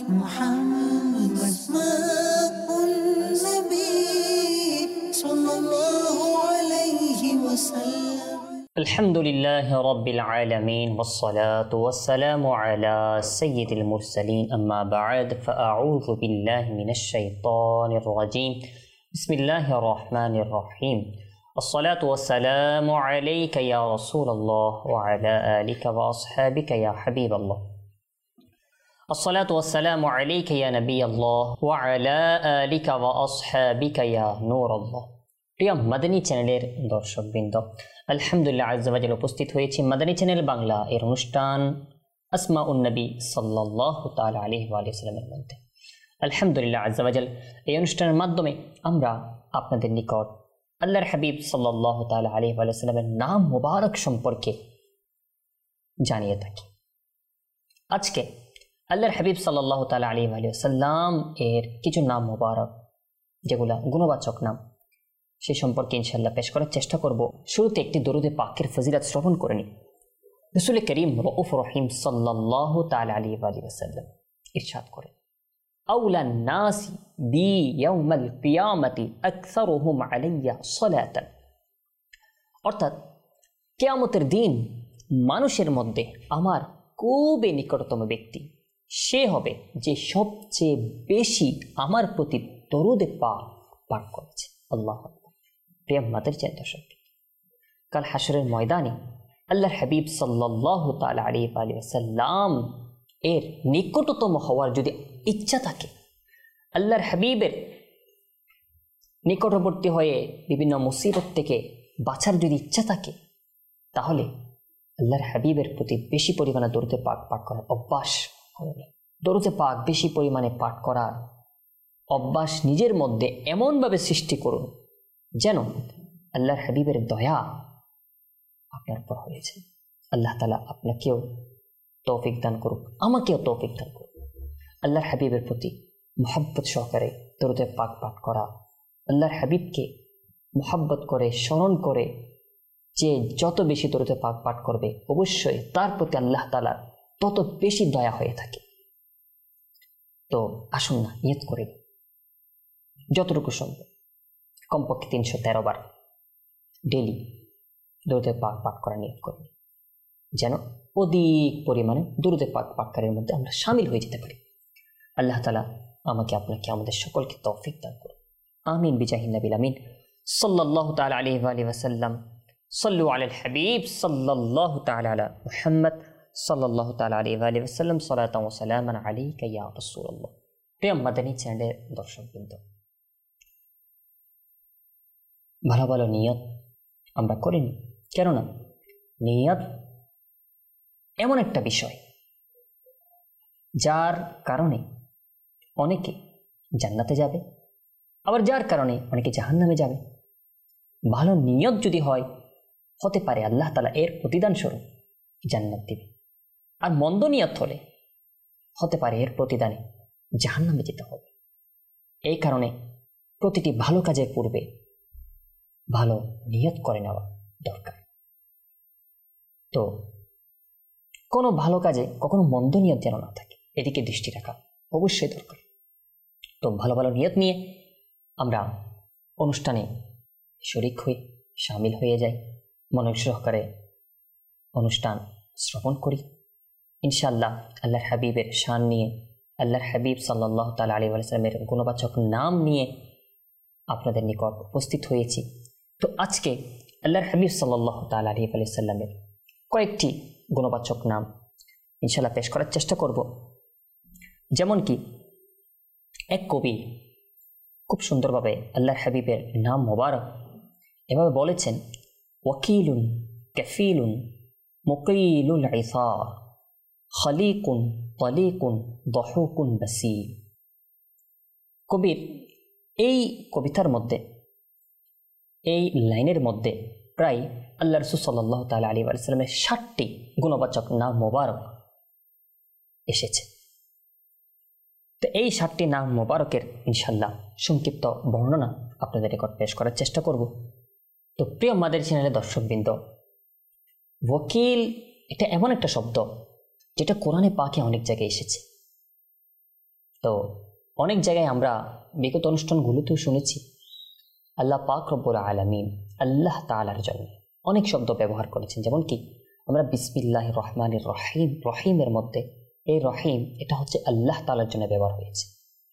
محمد أسماء النبي صلى الله عليه وسلم. الحمد لله رب العالمين والصلاة والسلام على سيد المرسلين أما بعد فأعوذ بالله من الشيطان الرجيم بسم الله الرحمن الرحيم الصلاة والسلام عليك يا رسول الله وعلى آلك وأصحابك يا حبيب الله الصلاة والسلام عليك يا نبي الله وعلى آلك وأصحابك يا نور الله. প্রিয় মাদানী চ্যানেলের দর্শকবৃন্দ, আলহামদুলিল্লাহ আজ্জা ওয়া জাল্লা উপস্থিত হয়েছি মাদানী চ্যানেল বাংলা এর অনুষ্ঠান আসমাউন নবী সাল্লাল্লাহু তাআলা আলাইহি ওয়া সাল্লামের মধ্যে। আলহামদুলিল্লাহ আজ্জা ওয়া জাল্লা এই অনুষ্ঠানের মাধ্যমে আমরা আপনাদের নিকট আল্লাহর হাবিব সাল্লাল্লাহু তাআলা আলাইহি ওয়া সাল্লামের নাম মুবারক সম্পর্কে জানিয়ে থাকি। আজকে আল্লাহর হাবিব সাল্লাল্লাহু তাআলা আলাইহি ওয়া সাল্লাম এর কিছু নাম মুবারক যেগুলা গুণবাচক নাম সেই সম্পর্কে ইনশাআল্লাহ পেশ করার চেষ্টা করব। শুরুতে একটি দরুদে পাকের ফজিলত শ্রবণ করে নিই। রাসূল করিম রউফ রহিম সাল্লাল্লাহু তাআলা আলাইহি ওয়া সাল্লাম ইরশাদ করেন, আউলান নাস বি ইয়াউমাল কিয়ামতি আকসারুহুম আলাইয়া সালাতান, অর্থাৎ কিয়ামতের দিন মানুষের মধ্যে আমার খুবই নিকটতম ব্যক্তি সে হবে যে সবচেয়ে বেশি আমার প্রতি দরুদে পাঠ করেছে। আল্লাহু আকবার। প্রিয় মাতার চাই দর্শক, কাল হাশরের ময়দানে আল্লাহর হাবিব সাল্লাল্লাহু তাআলা আলাইহি ওয়া সাল্লাম এর নিকটতম হওয়ার যদি ইচ্ছা থাকে, আল্লাহর হাবিবের নিকটবর্তী হয়ে বিভিন্ন মুসিবত থেকে বাঁচার যদি ইচ্ছা থাকে, তাহলে আল্লাহর হাবিবের প্রতি বেশি পরিমাণে দরুদে পাক পাঠ করার অভ্যাস করুন। দরুদে পাক বেশি পরিমাণে পাঠ করার অভ্যাস নিজের মধ্যে এমনভাবে সৃষ্টি করুন যেন আল্লাহর হাবিবের দয়া আপনার উপর হয়েছে। আল্লাহ তাআলা আপনাকেও তৌফিক দান করুক, আমাকেও তৌফিক দান করুক। আল্লাহর হাবিবের প্রতি মুহাব্বত সহকারে দরুদে পাক পাঠ করা, আল্লাহর হাবিবকে মুহাব্বত করে স্মরণ করে যে যত বেশি দরুদে পাক পাঠ করবে অবশ্যই তার প্রতি আল্লাহ তাআলার তত বেশি দয়া হয়ে থাকে। তো আসুন না নিয়ত করে যতটুকু সম্ভব কমপক্ষে 313 বার ডেলি দরুদে পাক পাঠ করা নিয়ত করুন, যেন অধিক পরিমাণে দরুদে পাক পাঠকারীর মধ্যে আমরা শামিল হয়ে যেতে পারি। আল্লাহ তাআলা আমাকে আপনাকে আমাদের সকলকে তৌফিক দান করুন। আমিন বিজাহিন নবিল আমিন সাল্লাল্লাহু তাআলা আলাইহি ওয়া সাল্লাম। সাল্লু আলাল হাবিব সাল্লাল্লাহু তাআলা আলা মুহাম্মদ সাল্লাল্লাহু তাআলা আলাইহি ওয়া সাল্লাম সালাতান ওয়া সালামান আলাইকা ইয়া রাসূলুল্লাহ। প্রিয় মাদানী চ্যানেলের দর্শকবৃন্দ, ভালো ভালো নিয়ত আমরা করিনি, কেননা নিয়ত এমন একটা বিষয় যার কারণে অনেকে জান্নাতে যাবে, আবার যার কারণে অনেকে জাহান্নামে যাবে। ভালো নিয়ত যদি হয়, হতে পারে আল্লাহ তাআলা এর প্রতিদান স্বরূপ জান্নাত দিবে, আর মন্দ নিয়ত হলে হতে পারে এর প্রতিদানে জাহান্নামে যেতে হবে। এই কারণে প্রতিটি ভালো কাজের পূর্বে ভালো নিয়ত করে নেওয়া দরকার। তো কোনো ভালো কাজে কখনো মন্দ নিয়ত যেন না থাকে, এদিকে দৃষ্টি রাখা অবশ্যই দরকার। তো ভালো ভালো নিয়ত নিয়ে আমরা অনুষ্ঠানে শরীক হই, শামিল হয়ে যাই, মনোযোগ সহকারে অনুষ্ঠান শ্রবণ করি। ইনশাআল্লাহ আল্লাহর হাবিবের শান নিয়ে, আল্লাহর হাবিব সাল্লাল্লাহু তাআলা আলাইহি ওয়া সাল্লামের গুণবাচক নাম নিয়ে আপনাদের নিকট উপস্থিত হয়েছি। তো আজকে আল্লাহর হাবিব সাল্লাল্লাহু তাআলা আলাইহি ওয়া সাল্লামের কয়েকটি গুণবাচক নাম ইনশাআল্লাহ পেশ করার চেষ্টা করব। যেমন কি এক কবি খুব সুন্দরভাবে আল্লাহর হাবিবের নাম মোবারক এভাবে বলেছেন, ওয়াকিলুন কাফিলুন মুকিলুল ইসার খালিকুন তালিকুন দহুকুন বাসীর। কবির এই কবিতার মধ্যে, এই লাইনের মধ্যে প্রায় আল্লাহ রাসূল সাল্লাল্লাহু তাআলা আলাইহি ওয়া সাল্লামের 60টি গুণবাচক নাম মোবারক এসেছে। তো এই 60টি নাম মোবারকের ইনশাআল্লাহ সংক্ষিপ্ত বর্ণনা আপনাদের নিকট পেশ করার চেষ্টা করব। তো প্রিয় মাদানী চ্যানেলের দর্শকবৃন্দ, ওয়াকিল এটা এমন একটা শব্দ যেটা কোরআনে পাকে অনেক জায়গায় এসেছে। তো অনেক জায়গায় আমরা বিগত অনুষ্ঠানগুলোতেও শুনেছি আল্লাহ পাক রব্বুল আলামিন আল্লাহ তাআলার জন্য অনেক শব্দ ব্যবহার করেছেন। যেমন কি আমরা বিসমিল্লাহির রহমানির রহিম, রহিমের মধ্যে এই রহিম এটা হচ্ছে আল্লাহ তাআলার জন্য ব্যবহার হয়েছে।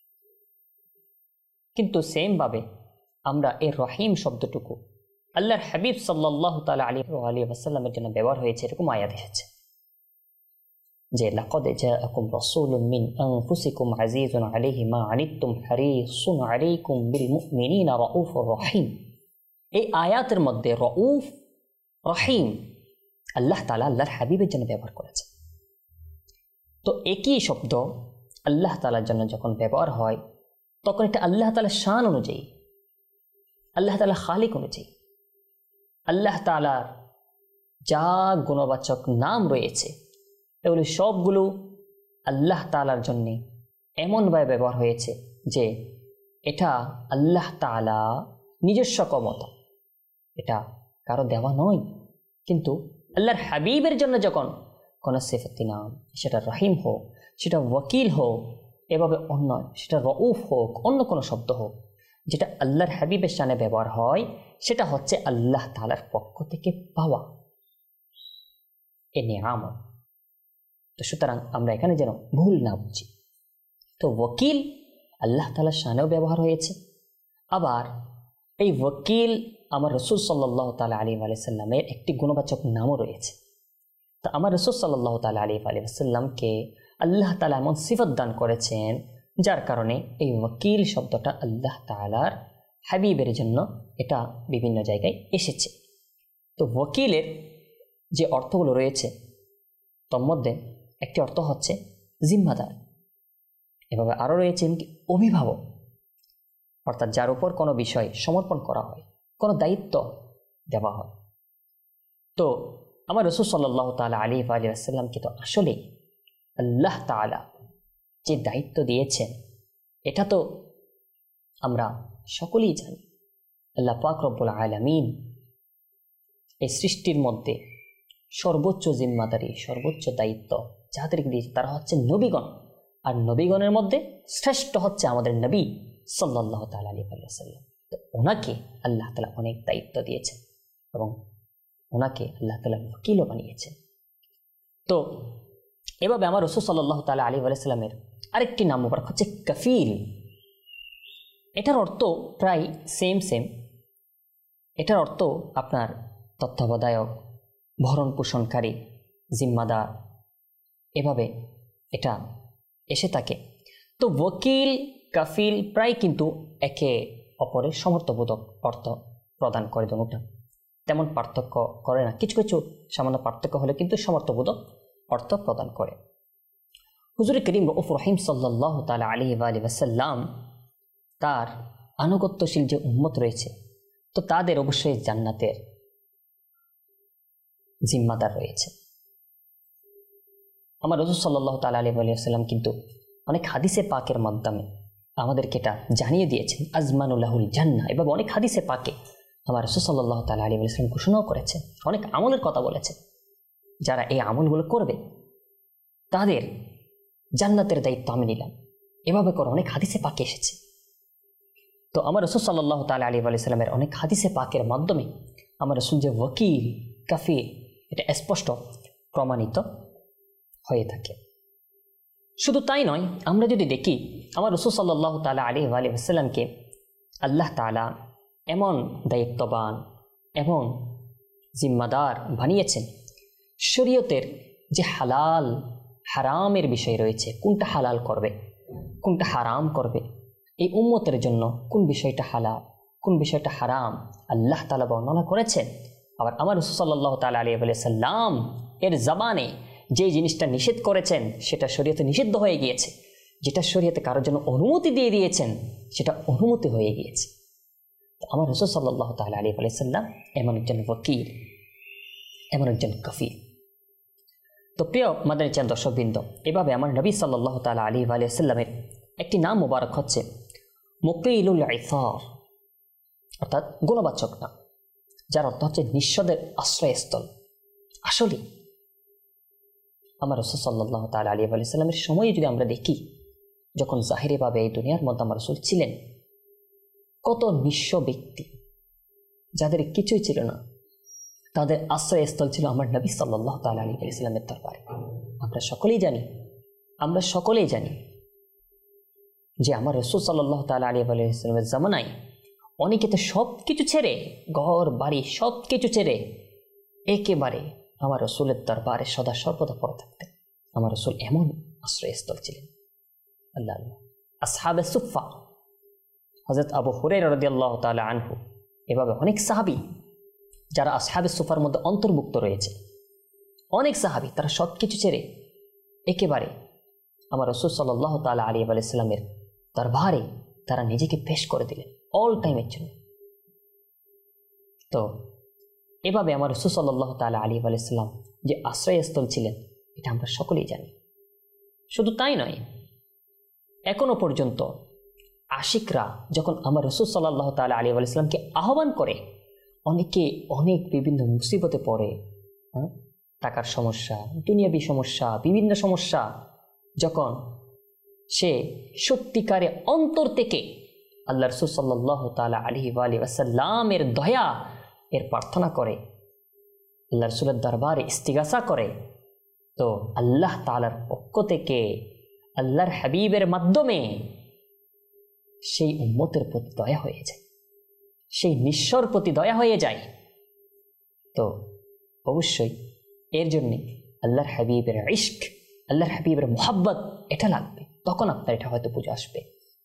কিন্তু সেমভাবে আমরা এই রহিম শব্দটুকু আল্লাহর হাবিব সাল্লাল্লাহু তাআলা আলাইহি ওয়াসাল্লামের জন্য ব্যবহার হয়েছে, এরকম আয়াত এসেছে যে লাকাদ জাআকুম রাসূলুম মিন আনফুসিকুম আজিজুন আলাইহি মা আনিতুম হারিসুন আলাইকুম বিল মুমিনিনা রাউফুর রহিম। এই আয়াতের মধ্যে রাউফ রহিম আল্লাহ তাআলা আল্লাহর হাবিবের জন্য ব্যবহার করেছে। তো একই শব্দ আল্লাহ তাআলার জন্য যখন ব্যবহার হয় তখন এটা আল্লাহ তাআলার শান অনুযায়ী, আল্লাহ তাআলা খালিক অনুযায়ী, আল্লাহ তাআলার যা গুণবাচক নাম রয়েছে এগুলি সবগুলো আল্লাহ তাআলার জন্যে এমনভাবে ব্যবহার হয়েছে যে এটা আল্লাহ তাআলা নিজস্ব ক্ষমতা, এটা কারো দেওয়া নয়। কিন্তু আল্লাহর হাবিবের জন্য যখন কোনো সিফাতি নাম, সেটা রহিম হোক, সেটা ওয়াকিল হোক, এভাবে অন্য সেটা রউফ হোক, অন্য কোনো শব্দ হোক, যেটা আল্লাহর হাবিবের শানে ব্যবহার হয় সেটা হচ্ছে আল্লাহ তাআলার পক্ষ থেকে পাওয়া এ নিয়ামত। তো সুতরাং আমরা এখানে যেন ভুল না বুঝি। তো ওয়াকিল আল্লাহ তাআলার শানেও ব্যবহার হয়েছে, আবার এই ওয়াকিল আমার রাসূল সাল্লাল্লাহু তাআলা আলাইহি ওয়া সাল্লামের একটি গুণবাচক নামও রয়েছে। তো আমার রাসূল সাল্লাল্লাহু তাআলা আলাইহি ওয়া সাল্লামকে আল্লাহ তাআলা এমন সিফত দান করেছেন যার কারণে এই ওয়াকিল শব্দটা আল্লাহ তাআলার হাবিবের জন্য এটা বিভিন্ন জায়গায় এসেছে। তো ওয়াকিলের যে অর্থগুলো রয়েছে তার মধ্যে একটি অর্থ হচ্ছে জিম্মাদার, এভাবে আরও রয়েছে অভিভাবক, অর্থাৎ যার উপর কোনো বিষয় সমর্পণ করা হয়, কোনো দায়িত্ব দেওয়া হয়। তো আমার রাসূল সাল্লাল্লাহু তাআলা আলাইহি ওয়া সাল্লামকে তো আসলে আল্লাহ তাআলা যে দায়িত্ব দিয়েছেন এটা তো আমরা সকলেই জানি। আল্লাহ পাক রব্বুল আলামিন এই সৃষ্টির মধ্যে সর্বোচ্চ জিম্মাদারি, সর্বোচ্চ দায়িত্ব যাদেরকে দিয়েছে তারা হচ্ছে নবীগণ, আর নবীগণের মধ্যে শ্রেষ্ঠ হচ্ছে আমাদের নবী সাল্লাল্লাহু তাআলা আলাইহি ওয়া সাল্লাম। তো ওনাকে আল্লাহ তাআলা অনেক দায়িত্ব দিয়েছেন এবং ওনাকে আল্লাহ তাআলা ওয়াকিলও বানিয়েছেন। তো এভাবে আমার রাসূল সাল্লাল্লাহু তাআলা আলাইহি ওয়া সাল্লামের আরেকটি নাম মুবারক হচ্ছে কাফিল। এটার অর্থ প্রায় সেম। এটার অর্থ আপনার তত্ত্বাবধায়ক, ভরণ পোষণকারী, জিম্মাদার, এভাবে এটা এসে থাকে। তো ওয়াকিল কাফিল প্রায় কিন্তু একে অপরের সমর্থবোধক অর্থ প্রদান করে, দুটোটা তেমন পার্থক্য করে না, কিছু কিছু সামান্য পার্থক্য হলে কিন্তু সমর্থবোধক অর্থ প্রদান করে। হুজুর করিম রাউফুর রহিম সাল্লাল্লাহু তাআলা আলাইহি ওয়া সাল্লাম তার আনুগত্যশীল যে উম্মত রয়েছে তো তাদের অবশ্যই জান্নাতের জিম্মাদার রয়েছে। আমার রাসূল সাল্লাল্লাহু তাআলা আলাইহি ওয়া সাল্লাম কিন্তু অনেক হাদিসে পাকের মাধ্যমে আমাদেরকে এটা জানিয়ে দিয়েছেন, আজমানুল্লাহুল জান্নাহ। এভাবে অনেক হাদিসে পাকে আমার রাসূল সাল্লাল্লাহু তাআলা আলাইহি ওয়া সাল্লাম ঘোষণাও করেছেন, অনেক আমলের কথা বলেছেন, যারা এই আমলগুলো করবে তাদের জান্নাতের দায়িত্ব আমি নিলাম। এভাবে করে অনেক হাদিসে পাকে এসেছে। তো আমার রাসূল সাল্লাল্লাহু তাআলা আলাইহি ওয়া সাল্লামের অনেক হাদিসে পাকের মাধ্যমে আমার রাসূল যে ওয়াকিল কাফিল এটা স্পষ্ট প্রমাণিত হয়ে থাকে। শুধু তাই নয়, আমরা যদি দেখি আমার রাসূল সাল্লাল্লাহু তাআলা আলাইহি ওয়া সাল্লামকে আল্লাহ তাআলা এমন দায়িত্ববান, এমন জিম্মাদার বানিয়েছেন, শরীয়তের যে হালাল হারামের বিষয় রয়েছে, কোনটা হালাল করবে কোনটা হারাম করবে, এই উম্মতের জন্য কোন বিষয়টা হালাল কোন বিষয়টা হারাম আল্লাহ তাআলা বর্ণনা করেছেন। আবার আমার রাসূল সাল্লাল্লাহু তাআলা আলাইহি ওয়া সাল্লাম এর জবানে যে জিনিসটা নিষেধ করেছেন সেটা শরীয়তে নিষিদ্ধ হয়ে গিয়েছে, যেটা শরীয়তে কারোর জন্য অনুমতি দিয়ে দিয়েছেন সেটা অনুমতি হয়ে গিয়েছে। তো আমার রাসূল সাল্লাল্লাহু তাআলা আলাইহি ওয়া সাল্লাম এমন একজন ওয়াকিল, এমন একজন কাফিল। তো প্রিয় মাদানী চাঁদ দর্শকবৃন্দ, এভাবে আমার নবী সাল্লাল্লাহু তাআলা আলাইহি ওয়া সাল্লামের একটি নাম মুবারক হচ্ছে মুকিলুল ইসার, অর্থাৎ গুণবাচক নাম, যার অর্থ হচ্ছে নিঃস্বদের আশ্রয়স্থল। আসলে আমার রাসূল সাল্লাল্লাহু তাআলা আলাইহি ওয়া সাল্লামের সময়ে যদি আমরা দেখি যখন জাহিরিভাবে এই দুনিয়ার মধ্যে আমার রাসূল ছিলেন, কত নিঃস্ব ব্যক্তি যাদের কিছুই ছিল না, তাদের আশ্রয়স্থল ছিল আমার নবী সাল্লাল্লাহু তাআলা আলাইহি ওয়াসাল্লামের দরবারে। আমরা সকলেই জানি যে আমার রাসূল সাল্লাল্লাহু তাআলা আলাইহি ওয়াসাল্লামের জামানায় অনেকে তো সব কিছু ছেড়ে, ঘর বাড়ি সব কিছু ছেড়ে একেবারে আমার রাসূলের দরবারে সদা সর্বদা পড়ে থাকতেন। আমার রাসূল এমন আশ্রয়স্থল ছিলেন। আল্লাহ আসহাবে সুফা, হযরত আবু হুরায়রা রাদিয়াল্লাহু তাআলা আনহু, এভাবে অনেক সাহাবী যারা আসহাবে সুফার মধ্যে অন্তর্ভুক্ত রয়েছে, অনেক সাহাবী তারা সব কিছু ছেড়ে একেবারে আমার রাসূল সাল্লাল্লাহু তাআলা আলাইহি ওয়াসাল্লামের দরবারে তারা নিজেকে পেশ করে দিলেন অল টাইমের জন্য। তো এভাবে আমার রাসূল সাল্লাল্লাহু তাআলা আলাইহি ওয়াসাল্লাম যে আশ্রয়স্থল ছিলেন, এটা আমরা সকলেই জানি। শুধু তাই নয়, এখনো পর্যন্ত আশিকরা যখন আমার রাসূল সাল্লাল্লাহু তাআলা আলাইহি ওয়াসাল্লামকে আহ্বান করে, অনেকে অনেক বিভিন্ন মুসিবতে পড়ে, টাকার সমস্যা, দুনিয়াবী সমস্যা, বিভিন্ন সমস্যা, যখন সে সত্যিকারে অন্তর থেকে আল্লাহ রাসূল সাল্লাল্লাহু তাআলা আলাইহি ওয়াসাল্লামের দয়া এর প্রার্থনা করে, আল্লাহ রাসূলের দরবারে ইস্তিগাসা করে, তো আল্লাহ তাআলার পক্ষ থেকে আল্লাহর হাবিবের মাধ্যমে সেই উম্মতের প্রতি দয়া হয়ে যায়, সেই নিঃস্বর প্রতি দয়া হয়ে যায়। তো অবশ্যই এর জন্যে আল্লাহর হাবিবের ইশক, আল্লাহর হাবিবের মুহাব্বত এটা লাগবে, তখন আপনার এটা হয়তো বুঝে আসবে।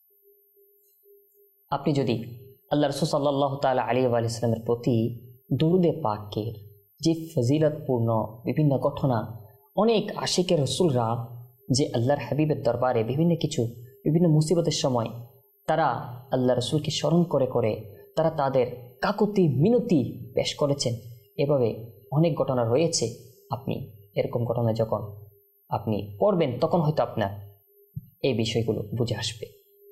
আপনি যদি আল্লাহ রাসূল সাল্লাল্লাহু তাআলা আলাইহি ওয়াসাল্লামের প্রতি দুরুদে পাকের যে ফজিলতপূর্ণ বিভিন্ন ঘটনা, অনেক আশিকের রাসূলরা যে আল্লাহর হাবিবের দরবারে বিভিন্ন মুসিবতের সময় তারা আল্লাহ রাসূলকে স্মরণ করে করে তারা তাদের কাকুতি মিনতি পেশ করেছেন, এভাবে অনেক ঘটনা রয়েছে। আপনি এরকম ঘটনা যখন আপনি পড়বেন, তখন হয়তো আপনার এই বিষয়গুলো বুঝে আসবে।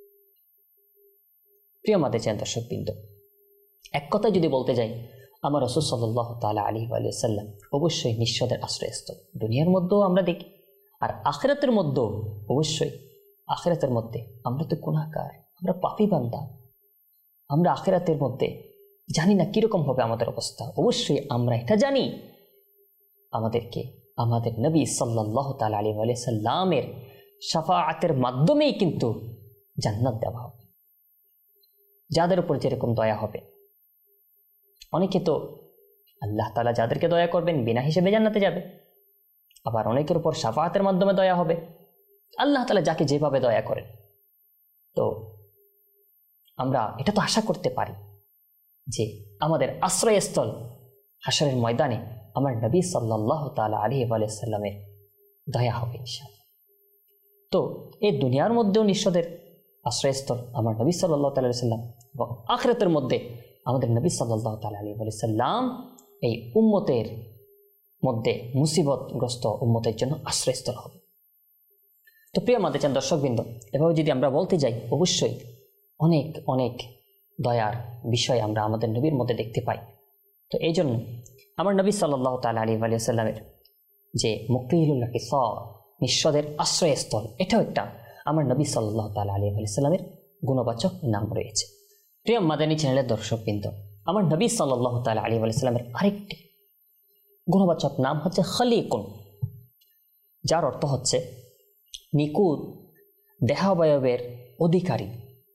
প্রিয় মাদেচান দর্শকবৃন্দ, এক কথায় যদি বলতে যাই, আমার রাসূল সাল্লাল্লাহু তাআলা আলাইহি ওয়াসাল্লাম অবশ্যই নিঃস্বদের আশ্রয়স্থল দুনিয়ার মধ্যেও আমরা দেখি, আর আখিরাতের মধ্যেও অবশ্যই। আখিরাতের মধ্যে আমরা তো গুনাহগার, আমরা পাপী বান্দা, আমরা আখিরাতের মধ্যে জানি না কিরকম হবে আমাদের অবস্থা। অবশ্যই আমরা এটা জানি, আমাদেরকে আমাদের নবী সাল্লাল্লাহু তাআলা আলাইহি ওয়াসাল্লামের শাফাআতের মাধ্যমেই কিন্তু জান্নাত দেওয়া হবে, যাদের উপর যেরকম দয়া হবে। অনেকে তো আল্লাহ তাআলা যাদেরকে দয়া করবেন বিনা হিসেবে জান্নাতে যাবে, আবার অনেকের উপর শাফাআতের মাধ্যমে দয়া হবে। আল্লাহ তাআলা যাকে যেভাবে দয়া করেন, তো আমরা এটা তো আশা করতে পারি যে আমাদের আশ্রয়স্থল হাশরের ময়দানে আমার নবী সাল্লাল্লাহু তাআলা আলাইহি ওয়াসাল্লামের দয়া হবে ইনশাআল্লাহ। তো এই দুনিয়ার মধ্যেও নিঃস্বদের আশ্রয়স্থল আমার নবী সাল্লাল্লাহু তাআলা আলাইহি ওয়াসাল্লাম, এবং আখিরাতের মধ্যে আমাদের নবী সাল্লাল্লাহু তাআলা আলাইহি ওয়াসাল্লাম এই উম্মতের মধ্যে মুসিবতগ্রস্ত উম্মতের জন্য আশ্রয়স্থল হবে। তো প্রিয় মাদেচান দর্শকবৃন্দ, এভাবে যদি আমরা বলতে যাই, অবশ্যই অনেক অনেক দয়ার বিষয় আমরা আমাদের নবীর মধ্যে দেখতে পাই। তো এই জন্য আমার নবী সাল্লাল্লাহু তাআলা আলাইহি ওয়াসাল্লামের যে মুকিলুল হিসাব, নিঃস্বদের আশ্রয়স্থল, এটাও একটা আমার নবী সাল্লাল্লাহু তাআলা আলাইহি ওয়াসাল্লামের গুণবাচক নাম রয়েছে। প্রিয় মাদানী চ্যানেলের দর্শকবৃন্দ, আমার নবী সাল্লাল্লাহু তাআলা আলাইহি ওয়াসাল্লামের আরেকটি গুণবাচক নাম হচ্ছে খলিকুন, যার অর্থ হচ্ছে নিকুত দেহাবয়বের অধিকারী।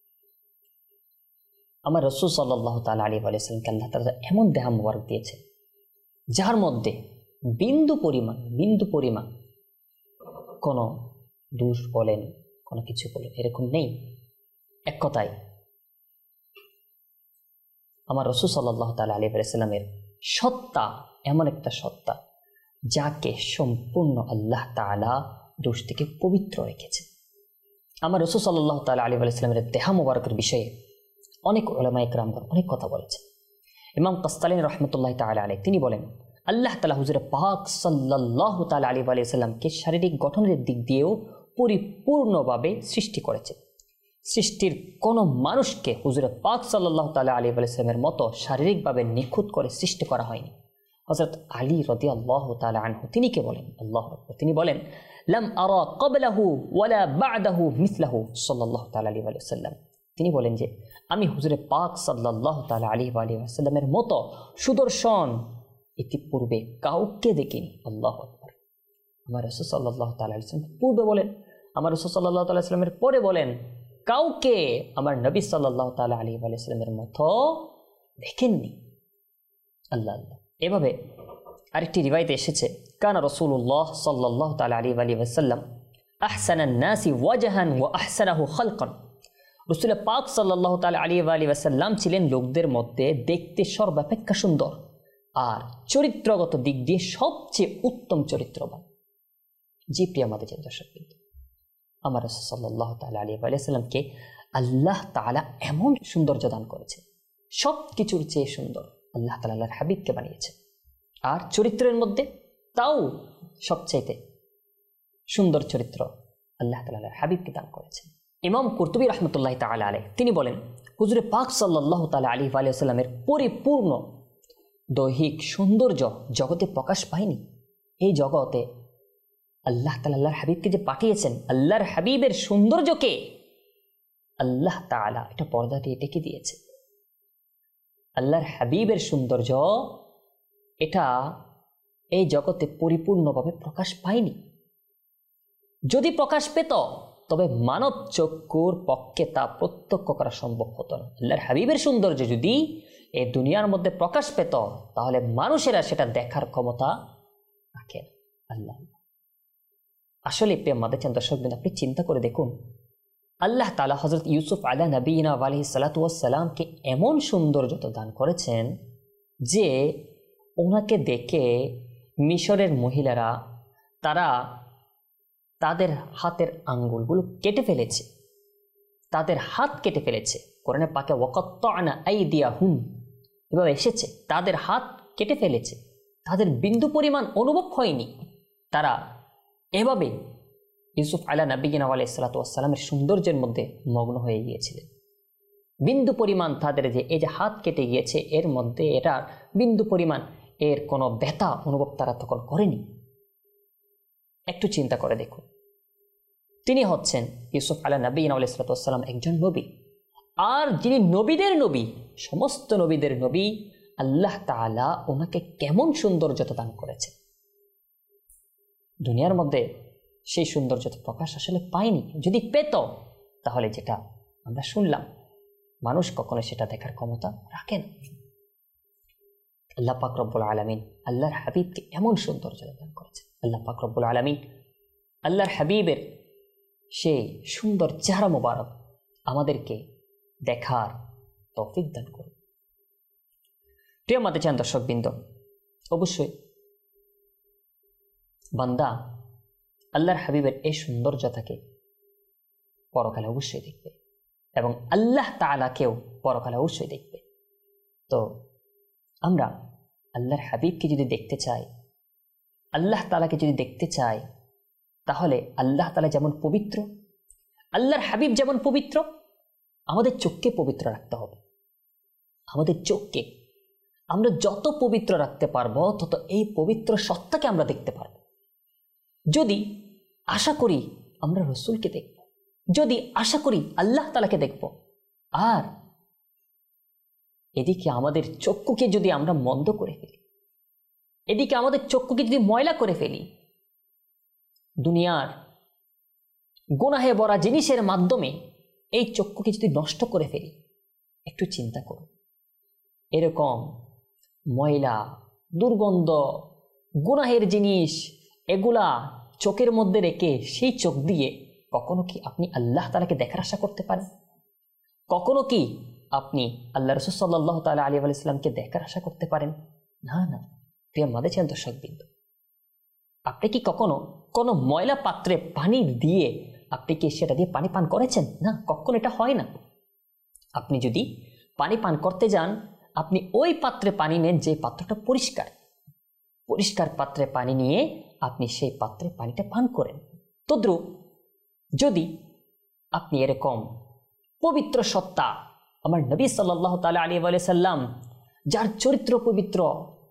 আমার রাসূল সাল্লাল্লাহু তাআলা আলাইহি ওয়াসাল্লামকে আল্লাহ তাআলা এমন দেহ মোবারক দিয়েছে, যার মধ্যে বিন্দু পরিমাণ কোনো দোষ বলেন, কোনো কিছু বলেন এরকম নেই। এক কথায় আমার রাসূল সাল্লাল্লাহু তাআলা আলাইহি ওয়াসাল্লামের সত্তা এমন একটা সত্তা, যাকে সম্পূর্ণ আল্লাহ তাআলা দোষ থেকে পবিত্র রেখেছে। আমার রাসূল সাল্লাল্লাহু তাআলা আলাইহি ওয়াসাল্লামের দেহ মোবারকের বিষয়ে অনেক উলামায়ে কেরামগণ অনেক কথা বলেছেন। ইমাম কাসতালানী রাহমাতুল্লাহি তাআলা আলাইহি তিনি বলেন, আল্লাহ তাআলা হুজুরে পাক সাল্লাল্লাহু তাআলা আলাইহি ওয়াসাল্লামকে শারীরিক গঠনের দিক দিয়েও পরিপূর্ণভাবে সৃষ্টি করেছে। সৃষ্টির কোনো মানুষকে হুজুরে পাক সাল্লাল্লাহু তাআলা আলাইহি ওয়াসাল্লামের মতো শারীরিকভাবে নিখুঁত করে সৃষ্টি করা হয়নি। হযরত আলী রাদিয়াল্লাহু তাআলা আনহু তিনি বলেন, তিনি বলেন, লাম আরা ক্বাবলাহু ওয়ালা বা'দাহু মিসলাহু সাল্লাল্লাহু তাআলা আলাইহি ওয়া সাল্লাম। তিনি বলেন যে আমি হুজুরে পাক সাল্লাল্লাহু তাআলা আলাইহি ওয়া সাল্লামের মতো সুদর্শন ইতিপূর্বে কাউকে দেখিনি। আল্লাহু আকবার। আমার রাসূল সাল্লাল্লাহু তাআলা আলাইহি ওয়াসাল্লাম পূর্বে বলেন, আমার রাসূল সাল্লাল্লাহু তাআলা আলাইহি ওয়াসাল্লামের পরে বলেন, কাউকে আমার নবী সাল্লাল্লাহু তাআলা আলাইহি ওয়া সাল্লামের মতো দেখেননি। আল্লাহ আল্লাহ। এভাবে আরেকটি রিওয়ায়াতে এসেছে, কানা রাসূলুল্লাহ সাল্লাল্লাহু তাআলা আলাইহি ওয়া সাল্লাম আহসানান নাসি ওয়াজহান ওয়া আহসানাহু খালকান। রাসূল পাক সাল্লাল্লাহু তাআলা আলাইহি ওয়া সাল্লাম ছিলেন লোকদের মধ্যে দেখতে সর্বাপেক্ষা সুন্দর আর চরিত্রগত দিক দিয়ে সবচেয়ে উত্তম চরিত্রবান। জি প্রিয় আমাদের দর্শক, আমার রাসূল সাল্লাল্লাহু তাআলা আলাইহি ওয়া সাল্লামকে আল্লাহ তাআলা এমন সৌন্দর্য দান করেছে, সব কিছুর চেয়ে সুন্দর আল্লাহ তাআলা আল্লাহর হাবিবকে বানিয়েছে। আর চরিত্রের মধ্যে তাও সবচাইতে সুন্দর চরিত্র আল্লাহ তাআলা আল্লাহর হাবিবকে দান করেছে। ইমাম কুরতুবী রাহমাতুল্লাহি তাআলা আলাইহি তিনি বলেন, হুজুরে পাক সাল্লাল্লাহু তাআলা আলাইহি ওয়া সাল্লামের পরিপূর্ণ দৈহিক সৌন্দর্য জগতে প্রকাশ পায়নি। এই জগতে আল্লাহ তাআলা আল্লাহর হাবিবকে যে পাঠিয়েছেন, আল্লাহর হাবিবের সৌন্দর্যকে আল্লাহ তাআলা এটা পর্দা দিয়ে ঢেকে দিয়েছে। আল্লাহর হাবিবের সৌন্দর্য এটা এই জগতে পরিপূর্ণভাবে প্রকাশ পায়নি। যদি প্রকাশ পেত তবে মানব চক্ষুর পক্ষে তা প্রত্যক্ষ করা সম্ভব হতো না। আল্লাহর হাবিবের সৌন্দর্য যদি এই দুনিয়ার মধ্যে প্রকাশ পেত তাহলে মানুষেরা সেটা দেখার ক্ষমতা রাখে না। আল্লাহ আসলে প্রেম মাদের দর্শকবিন, আপনি চিন্তা করে দেখুন, আল্লাহ তাআলা হযরত ইউসুফ আলা নবিয়িনা আলাইহিস সালাতু ওয়াস সালামকে এমন সৌন্দর্যতা দান করেছেন যে ওনাকে দেখে মিশরের মহিলারা তারা তাদের হাতের আঙ্গুলগুলো কেটে ফেলেছে, তাদের হাত কেটে ফেলেছে। কোরআনে পাকে ওয়াকাত্তা'না আইদিয়াহুম এভাবে এসেছে, তাদের হাত কেটে ফেলেছে, তাদের বিন্দু পরিমাণ অনুভব হয়নি। তারা এভাবে ইউসুফ আলা নবিয়িনা আলাইহিস সালাতু ওয়াস সালামের সৌন্দর্যের মধ্যে মগ্ন হয়ে গিয়েছিলেন। বিন্দু পরিমাণ তাদের যে এই যে হাত কেটে গিয়েছে এর মধ্যে এটার বিন্দু পরিমাণ এর কোনো ব্যথা অনুভব তারা তখন করেনি। একটু চিন্তা করে দেখুন, তিনি হচ্ছেন ইউসুফ আলা নবিয়িনা আলাইহিস সালাতু ওয়াস সালাম একজন নবী, আর যিনি নবীদের নবী, সমস্ত নবীদের নবী, আল্লাহ তাআলা ওনাকে কেমন সৌন্দর্যতা দান করেছে। দুনিয়ার মধ্যে সেই সৌন্দর্যতা প্রকাশ আসলে পায়নি। যদি পেত তাহলে যেটা আমরা শুনলাম, মানুষ কখনো সেটা দেখার ক্ষমতা রাখে না। আল্লাহ পাক রব্বুল আলামিন আল্লাহর হাবিবকে এমন সৌন্দর্য দান করেছে। আল্লাহ পাক রব্বুল আলামিন আল্লাহর হাবিবের সেই সুন্দর চেহারা মোবারক আমাদেরকে দেখার তৌফিক দান করুন। প্রিয় মাতে চান দর্শকবৃন্দ, অবশ্যই বান্দা আল্লাহর হাবিবের এই সৌন্দর্যতাকে পরকালে অবশ্যই দেখবে এবং আল্লাহ তাআলাকেও পরকালে অবশ্যই দেখবে। তো আমরা আল্লাহর হাবিবকে যদি দেখতে চাই, আল্লাহ তাআলাকে যদি দেখতে চাই, তাহলে আল্লাহ তাআলা যেমন পবিত্র, আল্লাহর হাবিব যেমন পবিত্র, আমাদের চোখকে পবিত্র রাখতে হবে। আমাদের চোখকে আমরা যত পবিত্র রাখতে পারবো তত এই পবিত্র সত্তাকে আমরা দেখতে পারব। যদি আশা করি আমরা রসুলকে দেখব, যদি আশা করি আল্লাহ তাআলাকে দেখব, আর এদিকে আমাদের চক্ষুকে যদি আমরা মন্দ করে ফেলি, এদিকে আমাদের চক্ষুকে যদি ময়লা করে ফেলি, দুনিয়ার গুনাহে ভরা জিনিসের মাধ্যমে এই চক্ষুকে যদি নষ্ট করে ফেলি, একটু চিন্তা করুন, এরকম ময়লা, দুর্গন্ধ, গুনাহের জিনিস এগুলা চোখের মধ্যে রেখে সেই চোখ দিয়ে কখনো কি আপনি আল্লাহ তাআলাকে দেখার আশা করতে পারেন? কখনো কি আপনি আল্লাহ রাসূল সাল্লাল্লাহু তাআলা আলাইহি ওয়া সাল্লামকে দেখার আশা করতে পারেন? না না প্রিয় মাদের চান দর্শকবৃন্দ, আপনি কি কখনো কোনো ময়লা পাত্রে পানি দিয়ে আপনি কি সেটা দিয়ে পানি পান করেছেন? না, কখনো এটা হয় না। আপনি যদি পানি পান করতে যান, আপনি ওই পাত্রে পানি নেন যে পাত্রটা পরিষ্কার, পরিষ্কার পাত্রে পানি নিয়ে আপনি সেই পাত্রে পানিটা পান করেন। তদ্রূপ যদি আপনি এরকম পবিত্র সত্তা আমার নবী সাল্লাল্লাহু তাআলা আলাইহি ওয়া সাল্লাম, যার চরিত্র পবিত্র,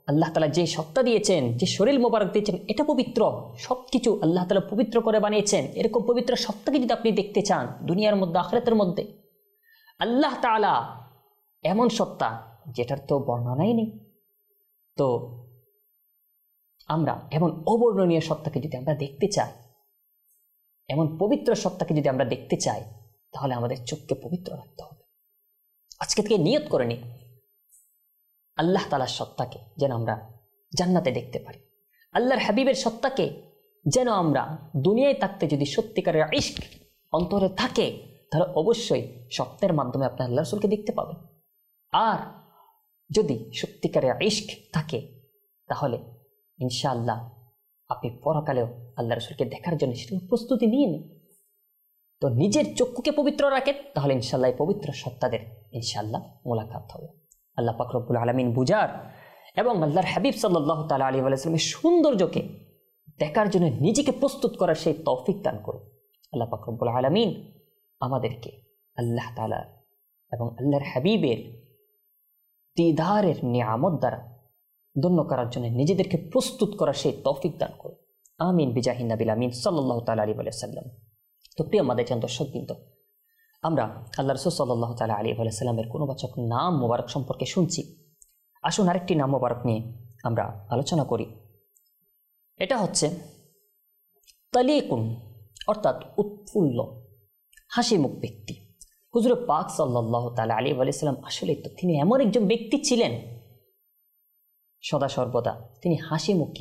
আল্লাহ তাআলা যে সত্তা দিয়েছেন, যে শরীর মোবারক দিয়েছেন, এটা পবিত্র। সব কিছু আল্লাহ তাআলা পবিত্র করে বানিয়েছেন। এরকম পবিত্র সত্তাকে যদি আপনি দেখতে চান দুনিয়ার মধ্যে, আখিরাতের মধ্যে, আল্লাহ তাআলা এমন সত্তা যেটার তো বর্ণনাই নেই। তো আমরা এমন অবর্ণনীয় সত্তাকে যদি আমরা দেখতে চাই, এমন পবিত্র সত্তাকে যদি আমরা দেখতে চাই, তাহলে আমাদের চোখকে পবিত্র রাখতে হবে। আজকে থেকে নিয়ত করে নিই আল্লাহ তাআলার সত্তাকে যেন আমরা জান্নাতে দেখতে পারি, আল্লাহর হাবিবের সত্তাকে যেন আমরা দুনিয়ায় থাকতে যদি সত্যিকারের ইশক অন্তরে থাকে, তাহলে অবশ্যই স্বপ্নের মাধ্যমে আপনি আল্লাহ রাসূলকে দেখতে পাবেন। আর যদি সত্যিকারের ইশক থাকে, তাহলে ইনশাআল্লাহ আপনি পরকালেও আল্লাহ রাসূলকে দেখার জন্য সেটা প্রস্তুতি নিয়ে নিন। তো নিজের চক্ষুকে পবিত্র রাখেন, তাহলে ইনশাআল্লাহ এই পবিত্র সত্তাদের ইনশাআল্লাহ মোলাকাত হবে। আল্লাহ পাক রব্বুল আলামিন বুঝার এবং আল্লাহর হাবিব সাল্লাল্লাহু তাআলা আলাইহি ওয়া সাল্লামের সৌন্দর্যকে দেখার জন্য নিজেকে প্রস্তুত করার সেই তৌফিক দান করুন। আল্লাহ পাক রব্বুল আলামিন আমাদেরকে আল্লাহ তাআলা এবং আল্লাহর হাবিবের দিদারের নিয়ামত দ্বারা ধন্য করার জন্য নিজেদেরকে প্রস্তুত করার সেই তৌফিক দান করুন। আমিন বিজাহিন নবিল আমিন সাল্লাল্লাহু তাআলা আলাইহি ওয়া সাল্লাম। তো প্রিয় মাদারজান দর্শকবৃন্দ, আমরা আল্লাহ রাসূল সাল্লাল্লাহু তাআলা আলাইহি ওয়া সাল্লামের কোনো বাচক নাম মোবারক সম্পর্কে শুনছি। আসুন আরেকটি নাম মোবারক নিয়ে আমরা আলোচনা করি। এটা হচ্ছে তালিকুন, অর্থাৎ উৎফুল্ল হাসি মুখ ব্যক্তি। হুজুর পাক সাল্লাল্লাহু তাআলা আলাইহি ওয়া সাল্লাম আসলে তো তিনি এমন একজন ব্যক্তি ছিলেন, সদা সর্বদা তিনি হাসি মুখে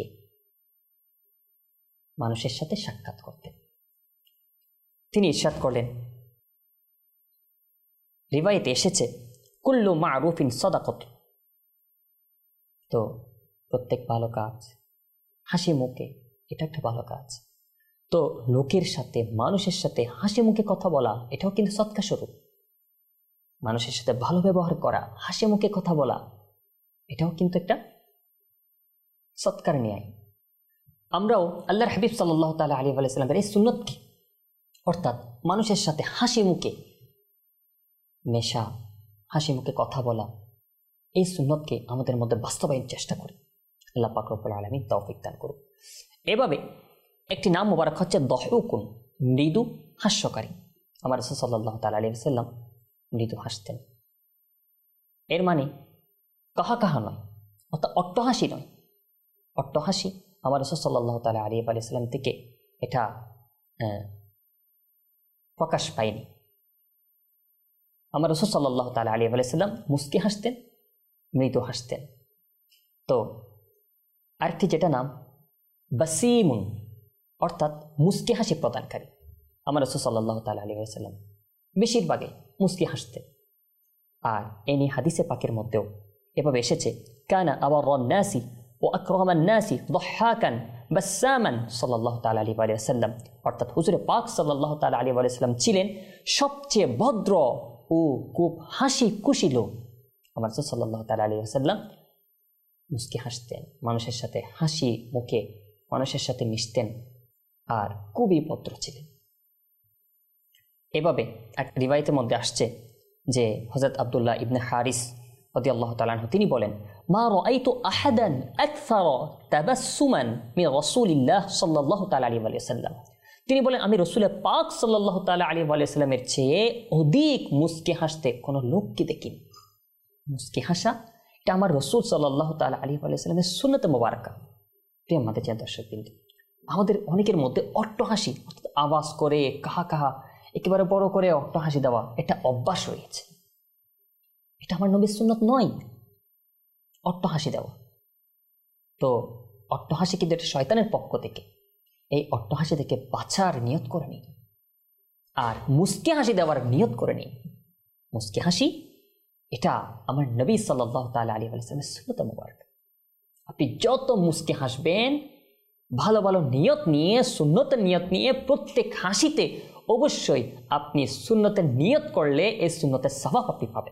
মানুষের সাথে সাক্ষাৎ করতেন। তিনি ইরশাদ করলেন, রিওয়ায়েতে এসেছে, কুল্লু মা'রুফিন সাদাকাত। তো প্রত্যেক ভালো কাজ হাসি মুখে, এটা একটা ভালো কাজ। তো লোকের সাথে, মানুষের সাথে হাসি মুখে কথা বলা, এটাও কিন্তু সদকা স্বরূপ। মানুষের সাথে ভালো ব্যবহার করা, হাসি মুখে কথা বলা, এটাও কিন্তু একটা সৎকার ন্যায়। আমরাও আল্লাহর হাবিব সাল্লাল্লাহু তাআলা আলাইহি ওয়া সাল্লামের এই সুন্নতকে, অর্থাৎ মানুষের সাথে হাসি মুখে মেশা, হাসি মুখে কথা বলা, এই সুন্নতকে আমাদের মধ্যে বাস্তবায়নের চেষ্টা করি। আল্লাহ পাক রব্বুল আলামিন তৌফিক দান করুন। এভাবে একটি নাম মোবারক হচ্ছে দহুকুন, মৃদু হাস্যকারী। আমার রাসূল সাল্লাল্লাহু তাআলা আলাইহি ওয়াসাল্লাম মৃদু হাসতেন। এর মানে কাহা কাহা নয়, অর্থাৎ অট্টহাসি নয়। অট্টহাসি আমার রাসূল সাল্লাল্লাহু তাআলা আলাইহি ওয়াসাল্লাম থেকে এটা প্রকাশ পায়নি। আমার রাসূল সাল্লাল্লাহু তাআলা আলাইহি ওয়াসাল্লাম মুস্কি হাসতেন, মৃদু হাসতেন। তো আরেকটি যেটা নাম বাসিমুন, অর্থাৎ মুস্কি হাসি প্রদানকারী। আমার রাসূল সাল্লাল্লাহু তাআলা আলাইহি ওয়াসাল্লাম বেশিরভাগই মুস্কি হাসতেন। আর এই হাদিসে পাকের মধ্যেও এভাবে এসেছে, কানা আওয়ারান নাসি ও আকরামান নাসি দহাকান বাসামান সাল্লাল্লাহু তাআলা আলাইহি ওয়াসাল্লাম। অর্থাৎ হুজুরে পাক সাল্লাল্লাহু তাআলা আলাইহি ওয়াসাল্লাম ছিলেন সবচেয়ে ভদ্র ও খুব হাসি খুশি লোক। আমার রাসূল সাল্লাল্লাহু তাআলা আলাইহি ওয়াসাল্লাম মুস্কি হাসতেন, মানুষের সাথে হাসি মুখে মানুষের সাথে মিশতেন, আর খুবই ভদ্র ছিলেন। এভাবে এক রিওয়ায়াতের মধ্যে আসছে যে হযরত আব্দুল্লাহ ইবনে হারিস রাদিয়াল্লাহু তাআলা আনহু তিনি বলেন, মা রাআইতু আহাদান আকসারা তাবাসসুমান মিন রাসূলিল্লাহ সাল্লাল্লাহু তাআলা আলাইহি ওয়া সাল্লাম। তিনি বলেন, আমি রাসূলের পাক সাল্লাল্লাহু তাআলা আলাইহি ওয়া সাল্লামের চেয়ে অধিক মুস্কি হাসতে কোনো লোককে দেখিনি। মুস্কি হাসা এটা আমার রাসূল সাল্লাল্লাহু তাআলা আলাইহি ওয়া সাল্লামের সুন্নতে মুবারাকা। প্রিয় মাদারজান দর্শকবৃন্দ, আমাদের অনেকের মধ্যে অট্টহাসি, অর্থাৎ আওয়াজ করে কাহা কাহা একেবারে বড় করে অট্টহাসি দেওয়া, এটা অভ্যাস হয়েছে। এটা আমার নবীর সুন্নত নয় অট্টহাসি দেওয়া। তো অট্টহাসি কিন্তু এটা শয়তানের পক্ষ থেকে। এই অট্টহাসি থেকে বাঁচার নিয়ত করে নিন, আর মুস্কি হাসি দেওয়ার নিয়ত করে নিন। মুস্কি হাসি এটা আমার নবী সাল্লাল্লাহু তাআলা আলাইহি ওয়া সাল্লামের সুন্নত মুবারক। আপনি যত মুস্কি হাসবেন, ভালো ভালো নিয়ত নিয়ে, সুন্নতের নিয়ত নিয়ে, প্রত্যেক হাসিতে অবশ্যই আপনি সুন্নতের নিয়ত করলে এই সুন্নতের সওয়াব আপনি পাবেন।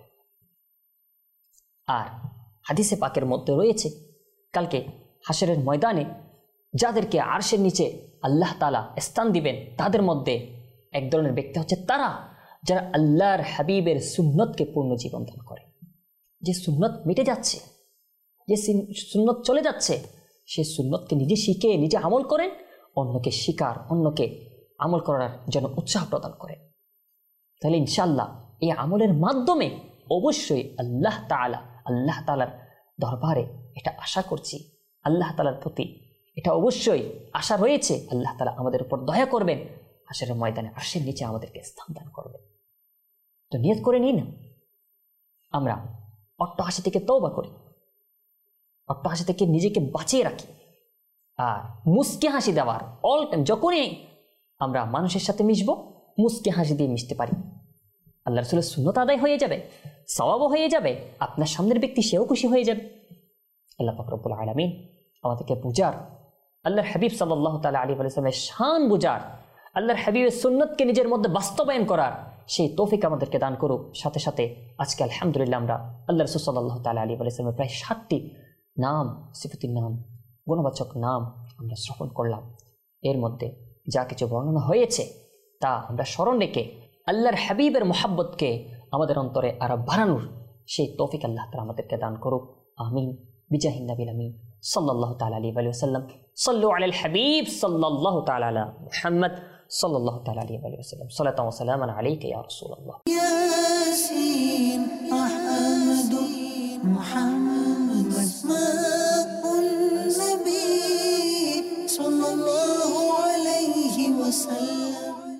আর হাদিসে পাকের মধ্যে রয়েছে, কালকে হাশরের ময়দানে যাদেরকে আরশের নিচে আল্লাহ তাআলা স্থান দিবেন, তাদের মধ্যে এক ধরনের ব্যক্তি হচ্ছে তারা যারা আল্লাহর হাবিবের সুন্নতকে পূর্ণ জীবন দান করে। যে সুন্নত মিটে যাচ্ছে, যে সুন্নত চলে যাচ্ছে সেই সুন্নতকে নিজে শিখে নিজে আমল করেন, অন্যকে শিকার, অন্যকে আমল করার জন্য উৎসাহ প্রদান করেন। তাহলে ইনশাআল্লাহ এই আমলের মাধ্যমে অবশ্যই আল্লাহ তাআলার দরবারে এটা আশা করছি, আল্লাহ তাআলার প্রতি এটা অবশ্যই আশা রয়েছে, আল্লাহ তাআলা আমাদের উপর দয়া করবেন, হাশরের ময়দানে আরশের নিচে আমাদেরকে স্থান দান করবেন। তো নিয়ত করে নিই না, আমরা অট্টহাসি থেকে তওবা করি, অট্টহাসি থেকে নিজেকে বাঁচিয়ে রাখি, আর মুস্কি হাসি দেওয়ার অল টাইম, যখনই আমরা মানুষের সাথে মিশবো মুস্কি হাসি দিয়ে মিশতে পারি, আল্লাহ রাসূলের সুন্নত আদায় হয়ে যাবে, সওয়াবও হয়ে যাবে, আপনার সামনের ব্যক্তি সেও খুশি হয়ে যাবে। আল্লাহ পাক রব্বুল আলামিন আমাদেরকে বুঝার, আল্লাহর হাবিব সাল্লাল্লাহু তাআলা আলাইহি ওয়া সাল্লামের শান বুঝার, আল্লাহর হাবিবের সুন্নতকে নিজের মধ্যে বাস্তবায়ন করার সেই তৌফিক আমাদেরকে দান করুক। সাথে সাথে আজকে আলহামদুলিল্লাহ আমরা আল্লাহ রাসূল সাল্লাল্লাহু তাআলা আলাইহি ওয়া সাল্লামের প্রায় 60টি নাম, সিফাতির নাম, গুণবাচক নাম আমরা শ্রবণ করলাম। এর মধ্যে যা কিছু বর্ণনা হয়েছে তা আমরা স্মরণ রেখে আল্লাহর হাবিবের মোহাব্বতকে আমাদের অন্তরে আরো বাড়ানোর সেই তৌফিক আল্লাহ তাআলা আমাদেরকে দান করুক। আমিন বিজাহিন নবিল আমিন সাল্লাল্লাহু তাআলা আলাইহি ওয়া সাল্লাম। সাল্লু আলাল হাবিব সাল্লাল্লাহু তাআলা আলা মুহাম্মদ সাল্লাল্লাহু তাআলা আলাইহি ওয়া সাল্লাম। সালাতান ওয়া সালামান আলাইকা ইয়া রাসূলুল্লাহ। ياسين أحمد محمد